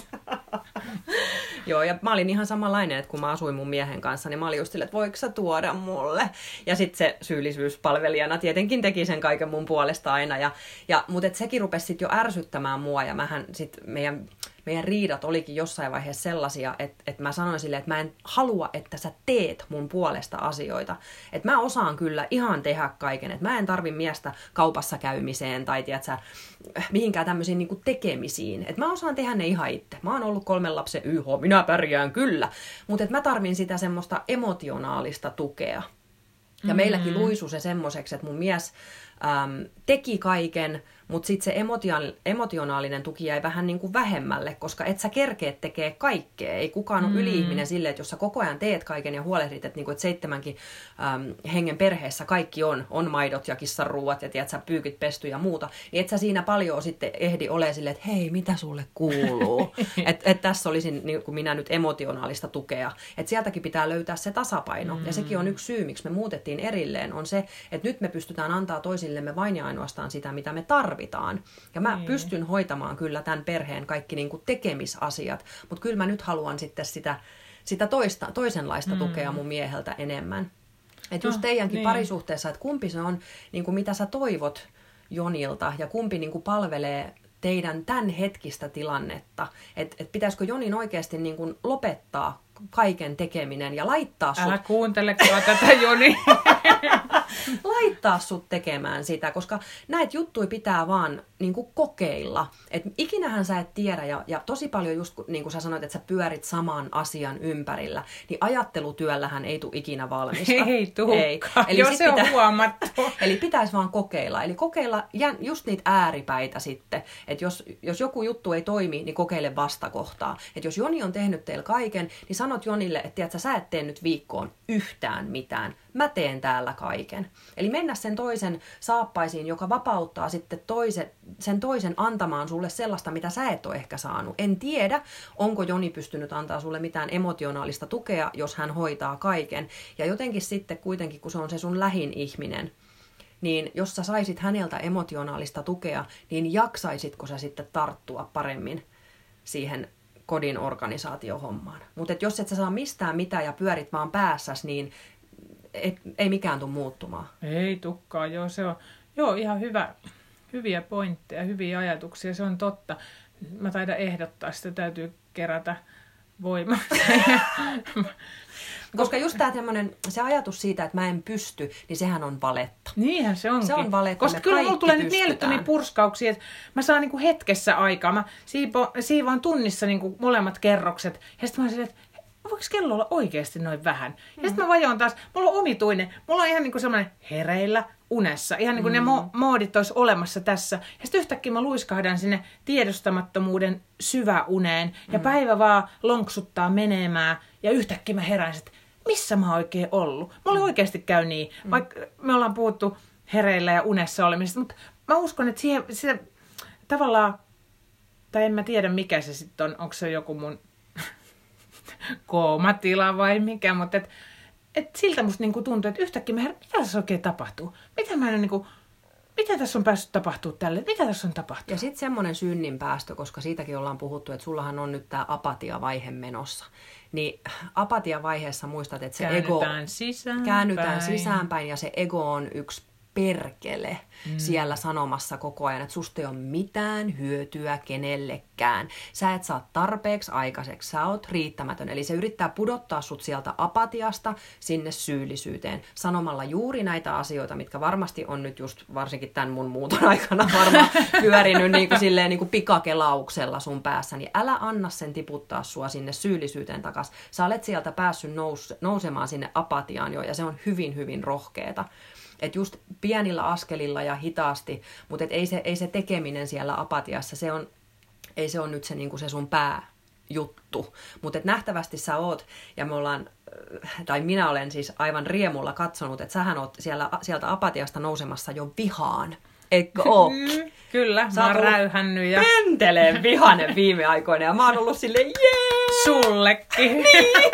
Joo, ja mä olin ihan samanlainen, että kun mä asuin mun miehen kanssa, niin mä olin just sille, että voiko sä tuoda mulle? Ja sitten se syyllisyyspalvelijana tietenkin teki sen kaiken mun puolesta aina. Ja, ja, mutta et sekin rupesi sitten jo ärsyttämään mua, ja mähän sitten meidän... Meidän riidat olikin jossain vaiheessa sellaisia, että, että mä sanoin silleen, että mä en halua, että sä teet mun puolesta asioita. Että mä osaan kyllä ihan tehdä kaiken. Että mä en tarvi miestä kaupassa käymiseen tai tiedätkö, mihinkään tämmöisiin niin kuin tekemisiin. Että mä osaan tehdä ne ihan itse. Mä oon ollut kolmen lapsen Y H, minä pärjään kyllä. Mutta että mä tarvin sitä semmoista emotionaalista tukea. Ja mm-hmm. meilläkin luisu se semmoiseksi, että mun mies äm, teki kaiken, mutta sitten se emotionaalinen tuki jäi vähän niin kuin vähemmälle, koska et sä kerkeet tekee kaikkea. Ei kukaan ole mm. yli-ihminen silleen, että jos sä koko ajan teet kaiken ja huolehdit, että, niin kuin, että seitsemänkin äm, hengen perheessä kaikki on, on maidot ja kissanruuat ja tiedät, sä pyykit pesty ja muuta, niin et sä siinä paljon sitten ehdi ole silleen, että hei, mitä sulle kuuluu? Että et tässä olisi niin kuin minä nyt emotionaalista tukea. Että sieltäkin pitää löytää se tasapaino. Mm. Ja sekin on yksi syy, miksi me muutettiin erilleen, on se, että nyt me pystytään antaa toisillemme vain ja ainoastaan sitä, mitä me tarvitaan. Ja mä niin. pystyn hoitamaan kyllä tämän perheen kaikki niin kuin tekemisasiat, mutta kyllä mä nyt haluan sitten sitä, sitä toista, toisenlaista mm. tukea mun mieheltä enemmän. Että just teidänkin niin. parisuhteessa, että kumpi se on, niin kuin mitä sä toivot Jonilta ja kumpi niin kuin palvelee teidän tämän hetkistä tilannetta. Että et pitäisikö Jonin oikeasti niin kuin lopettaa kaiken tekeminen ja laittaa sut... Älä kuuntelekaan tätä Joni. Laittaa sut tekemään sitä, koska näitä juttuja pitää vaan niin kuin kokeilla. Et ikinähän sä et tiedä, ja, ja tosi paljon just niin kuin sä sanoit, että sä pyörit saman asian ympärillä, niin ajattelutyöllähän ei tule ikinä valmista. Ei tulekaan, Eli jos se on pitä... huomattu. Eli pitäisi vaan kokeilla. Eli kokeilla just niitä ääripäitä sitten. Että jos, jos joku juttu ei toimi, niin kokeile vastakohtaa. Että jos Joni on tehnyt teillä kaiken, niin sanot Jonille, että tiedätkö, sä et tee nyt viikkoon yhtään mitään. Mä teen täällä kaiken. Eli mennä sen toisen saappaisiin, joka vapauttaa sitten toisen, sen toisen antamaan sulle sellaista, mitä sä et ole ehkä saanut. En tiedä, onko Joni pystynyt antaa sulle mitään emotionaalista tukea, jos hän hoitaa kaiken. Ja jotenkin sitten kuitenkin, kun se on se sun lähin ihminen, niin jos sä saisit häneltä emotionaalista tukea, niin jaksaisitko sä sitten tarttua paremmin siihen kodin organisaatiohommaan. Mutta jos et sä saa mistään mitään ja pyörit vaan päässäs, niin ei, ei mikään tule muuttumaan. Ei tukkaan, joo, se on joo, ihan hyvä, hyviä pointteja, hyviä ajatuksia, se on totta. Mä taidan ehdottaa, sitä täytyy kerätä voimaa. Koska just tää tämmönen, se ajatus siitä, että mä en pysty, niin sehän on valetta. Niinhän se onkin. Se on valetta. Koska kyllä mulla tulee nyt mielettömiä purskauksia, että mä saan niinku hetkessä aikaa. Mä siipo, siivoan tunnissa niinku molemmat kerrokset. Ja sitten mä oon silleen, että voiko kello olla oikeasti noin vähän? Ja sitten mä vajoan taas, mulla on omituinen, mulla on ihan niinku semmoinen hereillä unessa. Ihan niin kuin mm. ne mo- moodit olisi olemassa tässä. Ja sitten yhtäkkiä mä luiskahdan sinne tiedostamattomuuden syväuneen. Ja mm. päivä vaan lonksuttaa menemään. Ja yhtäkkiä mä herään, että missä mä oon oikein ollut? Mulla mm. oikeasti käy niin, mm. vaikka me ollaan puhuttu hereillä ja unessa olemisesta, mutta mä uskon, että siihen, siihen tavallaan, tai en mä tiedä mikä se sitten on, onko se joku mun koomatila vai mikä, mutta et, et siltä musta niinku tuntuu, että yhtäkkiä mä herään, mitä tässä oikein tapahtuu? Mitä mä en niinku, mitä tässä on päässyt tapahtuu tälle? Mitä tässä on tapahtunut? Ja sitten semmoinen synnin päästö, koska siitäkin ollaan puhuttu, että sullahan on nyt tämä apatiavaihe menossa. Niin apatiavaiheessa muistat, että se käännytään ego... Sisäänpäin. Käännytään sisäänpäin. Ja se ego on yksi perkele mm. siellä sanomassa koko ajan, että susta ei ole mitään hyötyä kenellekään. Sä et saa tarpeeksi aikaiseksi, sä oot riittämätön. Eli se yrittää pudottaa sut sieltä apatiasta sinne syyllisyyteen sanomalla juuri näitä asioita, mitkä varmasti on nyt just varsinkin tämän mun muuton aikana varmaan pyörinyt niin kuin silleen niin kuin pikakelauksella sun päässä. Niin älä anna sen tiputtaa sua sinne syyllisyyteen takas. Sä olet sieltä päässyt nous- nousemaan sinne apatiaan jo ja se on hyvin, hyvin rohkeeta. Että just pienillä askelilla ja hitaasti, mutta et ei, se, ei se tekeminen siellä apatiassa, se on, ei se ole nyt se, niinku se sun pääjuttu. Mutta nähtävästi sä oot, ja me ollaan, tai minä olen siis aivan riemulla katsonut, että sähän oot siellä, sieltä apatiasta nousemassa jo vihaan. Eikö ookin? Kyllä, sä mä oon räyhännyt ja... penteleen vihanen viime aikoina, ja mä oon ollut silleen, jee! Sullekin. Niin!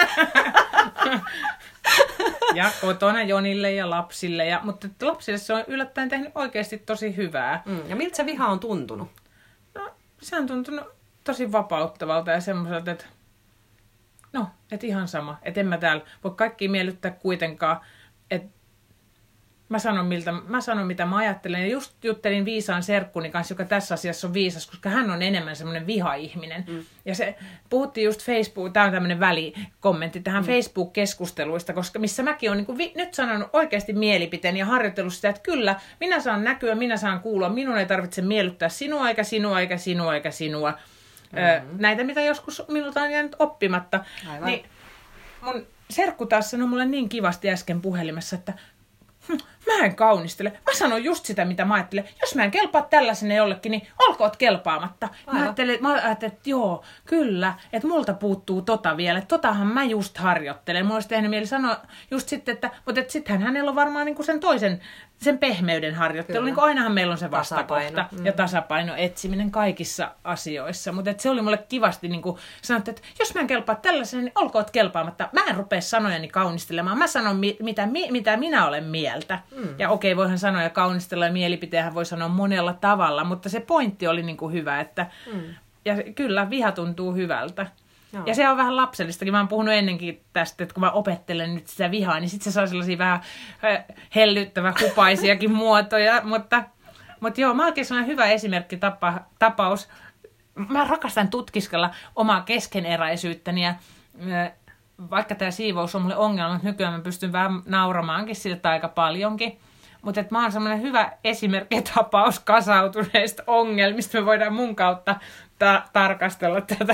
Ja kotona Jonille ja lapsille. Ja, mutta lapsille se on yllättäen tehnyt oikeasti tosi hyvää. Mm, ja miltä se viha on tuntunut? No, se on tuntunut tosi vapauttavalta ja semmoiselta, että no, että ihan sama. Että en mä täällä voi kaikkia miellyttää kuitenkaan. Että mä sanon, miltä, mä sanon, mitä mä ajattelen. Ja just juttelin viisaan serkkuni kanssa, joka tässä asiassa on viisas, koska hän on enemmän semmoinen vihaihminen. Mm. Ja se, puhuttiin just Facebook, tämä on tämmöinen välikommentti tähän mm. Facebook-keskusteluista, koska missä mäkin olen niin vi, nyt sanonut oikeasti mielipiteen ja harjoitellut sitä, että kyllä, minä saan näkyä, minä saan kuulla, minun ei tarvitse miellyttää sinua, eikä sinua, eikä sinua, eikä sinua. Mm-hmm. Ö, näitä, mitä joskus minulta on jäänyt oppimatta. Aivan. Niin mun serkku taas sanoi mulle niin kivasti äsken puhelimessa, että mä en kaunistele. Mä sanon just sitä, mitä mä ajattelen. Jos mä en kelpaa tällaisena jollekin, niin olkoot kelpaamatta. Mä ajattelin, mä ajattelin, että joo, kyllä, että multa puuttuu tota vielä. Että totahan mä just harjoittelen. Mulla olisi tehnyt mieli sanoa just sitten, että mutta et sittenhän hänellä on varmaan niinku sen toisen, sen pehmeyden harjoittelu. Niin ainahan meillä on se vastakohta mm. ja tasapaino etsiminen kaikissa asioissa. Mutta se oli mulle kivasti niin sanottu, että jos mä en kelpaa tällaisena, niin olkoot kelpaamatta. Mä en rupea sanojani kaunistelemaan. Mä sanon, mitä, mitä minä olen mieltä. Mm. Ja okei, voihan sanoa ja kaunistella ja mielipiteenhän voi sanoa monella tavalla, mutta se pointti oli niin kuin hyvä. Että, mm. ja kyllä, viha tuntuu hyvältä. Joo. Ja se on vähän lapsellistakin. Mä oon puhunut ennenkin tästä, että kun mä opettelen nyt sitä vihaa, niin sitten se saa sellaisia vähän hellyttävän hupaisiakin muotoja. Mutta, mutta joo, mä oon oikein sellainen hyvä esimerkki tapa, tapaus. Mä rakastan tutkiskella omaa keskeneräisyyttäni ja vaikka tämä siivous on mulle ongelma, että nykyään mä pystyn vähän nauramaankin siltä aika paljonkin. Mutta mä oon semmoinen hyvä esimerkki tapaus kasautuneista ongelmista. Me voidaan mun kautta ta- tarkastella tätä.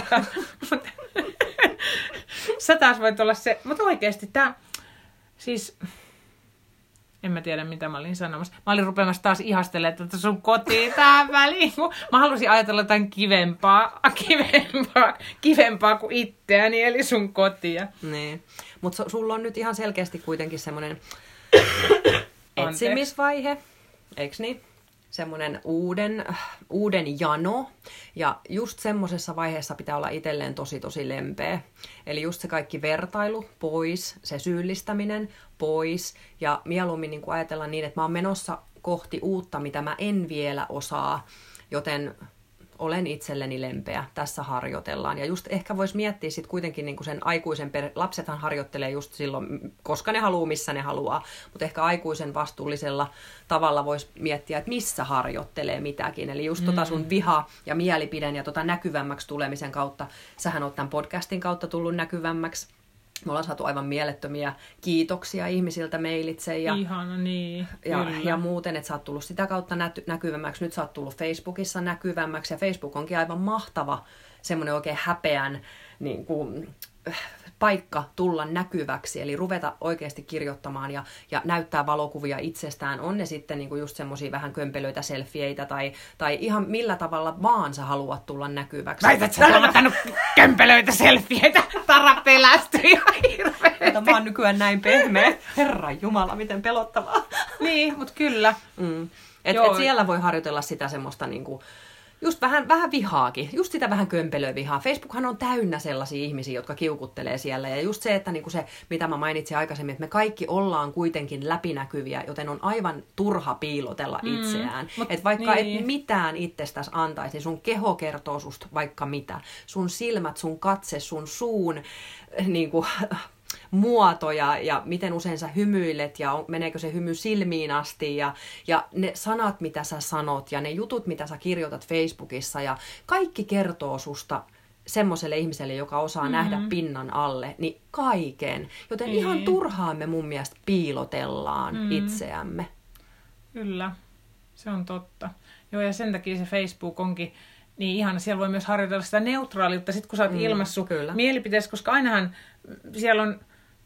Sä taas voit olla se. Mutta oikeasti tää, siis, en mä tiedä mitä mä olin sanomassa. Mä olin rupeamassa taas ihastelemaan tätä sun kotiin tähän väliin. Mä halusin ajatella jotain kivempaa, kivempaa, kivempaa kuin itseäni, eli sun kotia. Niin. Mutta sulla on nyt ihan selkeästi kuitenkin semmoinen etsimisvaihe, eikö niin? Semmoinen uuden, uuden jano. Ja just semmoisessa vaiheessa pitää olla itselleen tosi tosi lempeä. Eli just se kaikki vertailu pois, se syyllistäminen pois. Ja mieluummin niin kuin ajatella niin, että mä oon menossa kohti uutta, mitä mä en vielä osaa. Joten olen itselleni lempeä, tässä harjoitellaan. Ja just ehkä voisi miettiä sitten kuitenkin niin kuin sen aikuisen, per... lapsethan harjoittelee just silloin, koska ne haluaa, missä ne haluaa. Mutta ehkä aikuisen vastuullisella tavalla voisi miettiä, että missä harjoittelee mitäkin. Eli just mm. tota sun viha ja mielipiden ja tota näkyvämmäksi tulemisen kautta. Sähän oot tämän podcastin kautta tullut näkyvämmäksi. Me ollaan saatu aivan mielettömiä kiitoksia ihmisiltä mailitse ja, ihana, niin, ja, ja muuten, että sä oot tullut sitä kautta nä- näkyvämmäksi. Nyt sä oot tullut Facebookissa näkyvämmäksi ja Facebook onkin aivan mahtava semmoinen oikein häpeän niin kuin, paikka tulla näkyväksi, eli ruveta oikeasti kirjoittamaan ja, ja näyttää valokuvia itsestään. On ne sitten niinku just semmosia vähän kömpelöitä selfieitä tai, tai ihan millä tavalla vaan sä haluat tulla näkyväksi. Väität sä tuomattanut kömpelöitä selfieitä? Tara pelästyi ihan hirveästi. Mä oon nykyään näin pehmeä. Herran jumala, miten pelottavaa. Niin, mutta kyllä. Mm. Et, et siellä voi harjoitella sitä semmoista niinku, just vähän, vähän vihaakin, just sitä vähän kömpelövihaa. Facebookhan on täynnä sellaisia ihmisiä, jotka kiukuttelee siellä. Ja just se, että niinku se, mitä mä mainitsin aikaisemmin, että me kaikki ollaan kuitenkin läpinäkyviä, joten on aivan turha piilotella mm, itseään. Että vaikka niin. et mitään itsestäsi antaisi, niin sun keho kertoo susta vaikka mitä. Sun silmät, sun katse, sun suun niinku, muotoja ja miten usein sä hymyilet ja on, meneekö se hymy silmiin asti ja, ja ne sanat, mitä sä sanot ja ne jutut, mitä sä kirjoitat Facebookissa ja kaikki kertoo susta semmoiselle ihmiselle, joka osaa mm-hmm. nähdä pinnan alle, niin kaiken. Joten niin. ihan turhaan me mun mielestä piilotellaan mm-hmm. itseämme. Kyllä, se on totta. Joo, ja sen takia se Facebook onkin niin ihana. Siellä voi myös harjoitella sitä neutraaliutta, sit kun sä oot mm, ilmaissut mielipiteessä, koska ainahan siellä on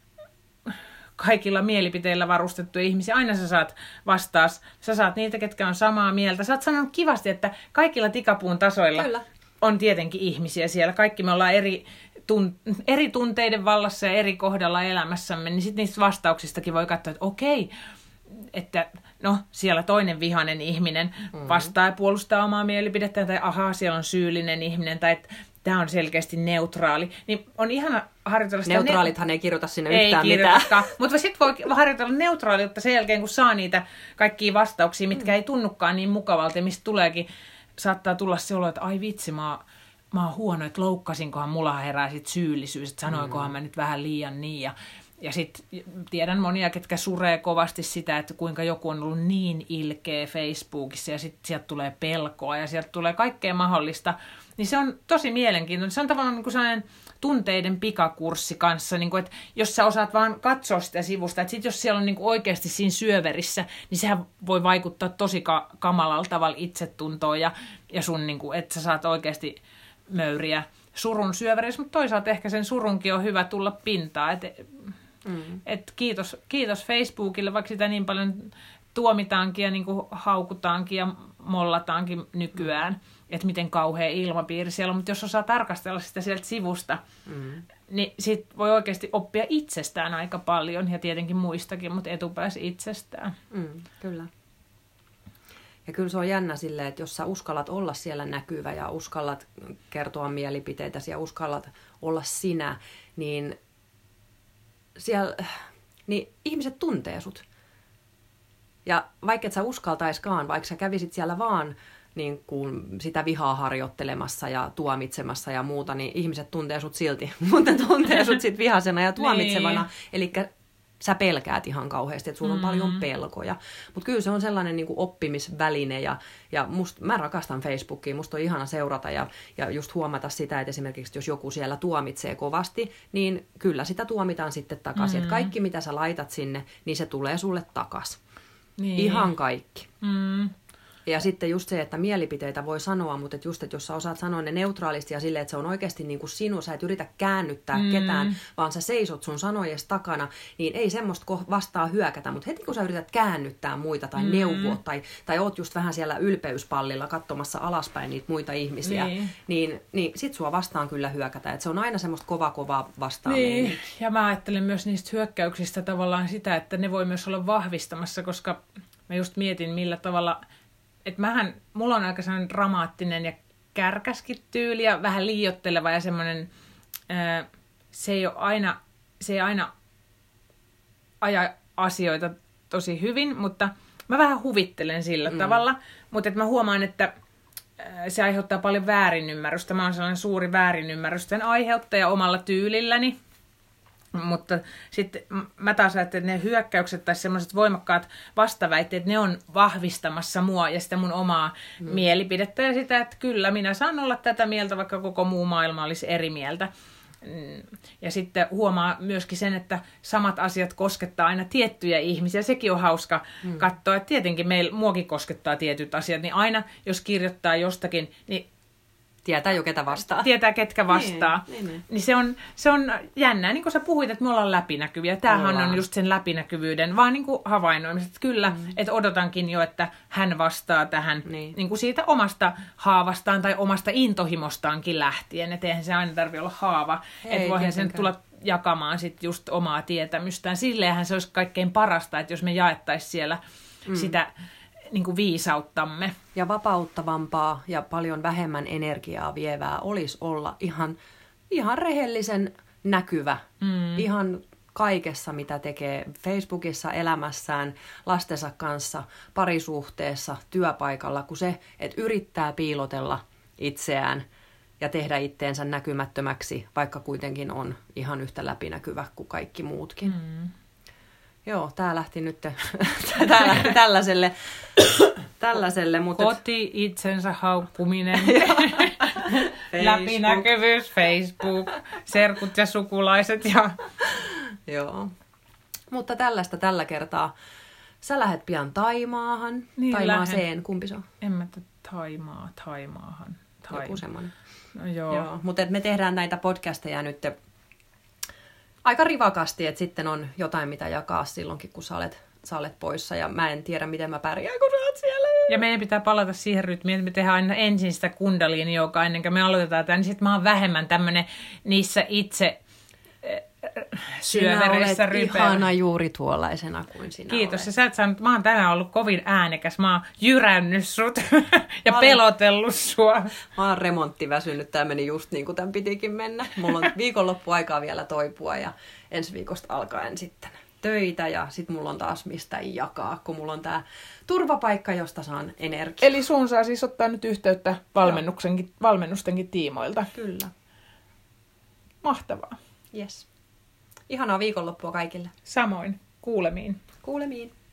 kaikilla mielipiteillä varustettuja ihmisiä. Aina sä saat vastaas. Sä saat niitä, ketkä on samaa mieltä. Sä oot sanonut kivasti, että kaikilla tikapuun tasoilla Kyllä. on tietenkin ihmisiä siellä. Kaikki me ollaan eri, tun, eri tunteiden vallassa ja eri kohdalla elämässämme. Niin sitten niistä vastauksistakin voi katsoa, että okei, että no siellä toinen vihainen ihminen vastaa ja puolustaa omaa mielipidettä, tai ahaa, siellä on syyllinen ihminen, tai että tämä on selkeästi neutraali. Niin on ihana harjoitella sitä. Neutraalithan ne- ei kirjoita sinne ei yhtään mitään. Mutta sitten voi harjoitella neutraaliutta sen jälkeen, kun saa niitä kaikkia vastauksia, mitkä mm. ei tunnukaan niin mukavalta, ja mistä tuleekin, saattaa tulla se olo, että ai vitsi, mä, mä oon huono, että loukkasinkohan, mulla herää sit syyllisyys, että sanoinkohan mm. mä nyt vähän liian niin, ja Ja sitten tiedän monia, ketkä suree kovasti sitä, että kuinka joku on ollut niin ilkeä Facebookissa ja sitten sieltä tulee pelkoa ja sieltä tulee kaikkea mahdollista. Niin se on tosi mielenkiintoinen. Se on tavallaan niin kuin sellainen tunteiden pikakurssi kanssa, niin kuin, että jos sä osaat vaan katsoa sitä sivusta, että sit jos siellä on niin kuin oikeasti siinä syöverissä, niin sehän voi vaikuttaa tosi ka- kamalalla tavalla itsetuntoon ja, ja sun, niin kuin, että sä saat oikeasti möyriä surun syöverissä, mutta toisaalta ehkä sen surunkin on hyvä tulla pintaan. Et, mm. et kiitos, kiitos Facebookille, vaikka sitä niin paljon tuomitaankin ja niin kuin haukutaankin ja mollataankin nykyään, mm. että miten kauhea ilmapiiri siellä on. Mutta jos osaa tarkastella sitä sieltä sivusta, mm. niin sit voi oikeasti oppia itsestään aika paljon ja tietenkin muistakin, mutta etupäässä itsestään. Mm, kyllä. Ja kyllä se on jännä silleen, että jos sä uskallat olla siellä näkyvä ja uskallat kertoa mielipiteitäsi ja uskallat olla sinä, niin, siellä, niin ihmiset tuntee sut. Ja vaikka et sä uskaltaiskaan, vaikka sä kävisit siellä vaan niin kuin sitä vihaa harjoittelemassa ja tuomitsemassa ja muuta, niin ihmiset tuntee sut silti, mutta tuntee sut sit vihasena ja tuomitsevana. Niin. Elikkä sä pelkäät ihan kauheasti, että sulla on mm-hmm. paljon pelkoja. Mutta kyllä se on sellainen niin kuin oppimisväline ja, ja must, mä rakastan Facebookia, musta on ihana seurata ja, ja just huomata sitä, että esimerkiksi jos joku siellä tuomitsee kovasti, niin kyllä sitä tuomitaan sitten takaisin. Mm-hmm. Kaikki mitä sä laitat sinne, niin se tulee sulle takas. Niin. Ihan kaikki. Mm. Ja sitten just se, että mielipiteitä voi sanoa, mutta että just, että jos sä osaat sanoa ne neutraalisti ja silleen, että se on oikeasti niin kuin sinun, sä et yritä käännyttää mm. ketään, vaan sä seisot sun sanojes takana, niin ei semmoista vastaa hyökätä. Mutta heti kun sä yrität käännyttää muita tai mm. neuvoa tai, tai oot just vähän siellä ylpeyspallilla katsomassa alaspäin niitä muita ihmisiä, niin, niin, niin sit sua vastaan kyllä hyökätä. Että se on aina semmoista kova kovaa vastaaminen. Niin, ja mä ajattelen myös niistä hyökkäyksistä tavallaan sitä, että ne voi myös olla vahvistamassa, koska mä just mietin millä tavalla. Että mähän, mulla on aika sellainen dramaattinen ja kärkäskin tyyli ja vähän liioitteleva ja semmoinen, ää, se ei ole aina, se ei aina aja asioita tosi hyvin, mutta mä vähän huvittelen sillä mm. tavalla, mutta että mä huomaan, että ää, se aiheuttaa paljon väärinymmärrystä. Mä oon sellainen suuri väärinymmärrysten aiheuttaja omalla tyylilläni. Mutta sitten mä taas ajattelen, että ne hyökkäykset tai semmoiset voimakkaat vastaväitteet, ne on vahvistamassa mua ja sitä mun omaa mm. mielipidettä ja sitä, että kyllä minä saan olla tätä mieltä, vaikka koko muu maailma olisi eri mieltä. Ja sitten huomaa myöskin sen, että samat asiat koskettaa aina tiettyjä ihmisiä. Sekin on hauska mm. katsoa, että tietenkin meillä, muakin koskettaa tietyt asiat, niin aina jos kirjoittaa jostakin, niin Tietää jo ketä vastaa. Tietää ketkä vastaa. Niin, niin, niin. niin se, on, se on jännää. Niin kuin sä puhuit, että me ollaan läpinäkyviä. Tämähän ollaan. On just sen läpinäkyvyyden, vaan niin kuin havainnoimiset. Kyllä, mm. että odotankin jo, että hän vastaa tähän niin. Niin kuin siitä omasta haavastaan tai omasta intohimostaankin lähtien. Että eihän se aina tarvitse olla haava. Että voihan sen tulla jakamaan sit just omaa tietämystään. Silleenhän se olisi kaikkein parasta, että jos me jaettaisiin siellä mm. sitä niin kuin viisauttamme. Ja vapauttavampaa ja paljon vähemmän energiaa vievää olisi olla ihan, ihan rehellisen näkyvä. Mm. Ihan kaikessa, mitä tekee Facebookissa, elämässään, lastensa kanssa, parisuhteessa, työpaikalla, kun se, että yrittää piilotella itseään ja tehdä itteensä näkymättömäksi, vaikka kuitenkin on ihan yhtä läpinäkyvä kuin kaikki muutkin. Mm. Joo, tää lähti nyt tää lähti tällaiselle, tällaiselle mutta koti itsensä haukkuminen, läpinäkyvyys, Facebook, serkut ja sukulaiset. Ja... Joo, mutta tällaista tällä kertaa. Sä lähet pian Taimaahan, niin, Taimaaseen, kumpi se on? En mä tiedä, Taimaa, Taimaahan. Taima. Joku semmoinen. No joo. joo. Mutta me tehdään näitä podcasteja nyt aika rivakasti, että sitten on jotain, mitä jakaa silloinkin, kun sä olet, sä olet poissa. Ja mä en tiedä, miten mä pärjään, kun sä oot siellä. Ja meidän pitää palata siihen rytmiin, että me tehdään aina ensin sitä kundaliini-joogaa ennen kuin me aloitetaan tämän. Niin sitten mä oon vähemmän tämmönen niissä itse syövereissä rypeä. Sinä olet ihana juuri tuollaisena kuin sinä Kiitos. olet. Ja sä et saanut, mä oon tänään ollut kovin äänekäs. Mä oon jyrännyt sut ja olen... pelotellut sua. Mä oon remonttiväsynyt. Tää meni just niin kuin tämän pitikin mennä. Mulla on viikonloppuaikaa vielä toipua ja ensi viikosta alkaen sitten töitä ja sit mulla on taas mistä jakaa, kun mulla on tää turvapaikka, josta saan energiaa. Eli sun saa siis ottaa nyt yhteyttä valmennuksenkin, valmennustenkin tiimoilta. Kyllä. Mahtavaa. Yes. Ihanaa viikonloppua kaikille. Samoin. Kuulemiin. Kuulemiin.